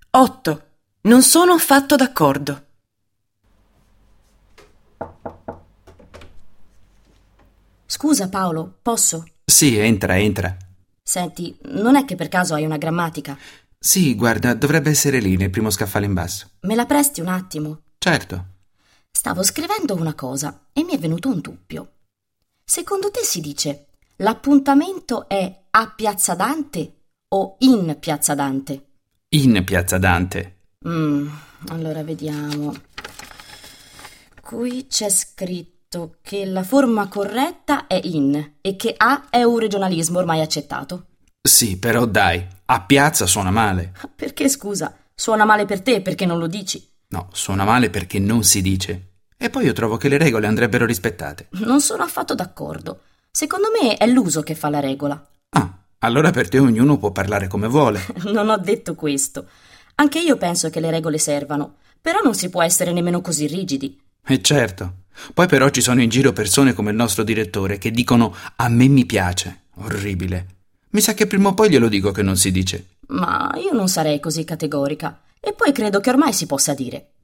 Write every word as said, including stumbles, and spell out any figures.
otto. Non sono affatto d'accordo. Scusa Paolo, posso? Sì, entra, entra. Senti, non è che per caso hai una grammatica? Sì, guarda, dovrebbe essere lì, nel primo scaffale in basso. Me la presti un attimo? Certo. Stavo scrivendo una cosa e mi è venuto un dubbio. Secondo te si dice l'appuntamento è a Piazza Dante o in Piazza Dante? In Piazza Dante. Mm, allora vediamo. Qui c'è scritto che la forma corretta è in e che a è un regionalismo ormai accettato. Sì, però dai, a piazza suona male. Perché, scusa? Suona male per te perché non lo dici? No, suona male perché non si dice. E poi io trovo che le regole andrebbero rispettate. Non sono affatto d'accordo. Secondo me è l'uso che fa la regola. Ah, allora per te ognuno può parlare come vuole. Non ho detto questo. Anche io penso che le regole servano, però non si può essere nemmeno così rigidi. E certo. Poi però ci sono in giro persone come il nostro direttore che dicono a me mi piace. Orribile. Mi sa che prima o poi glielo dico che non si dice. Ma io non sarei così categorica. E poi credo che ormai si possa dire.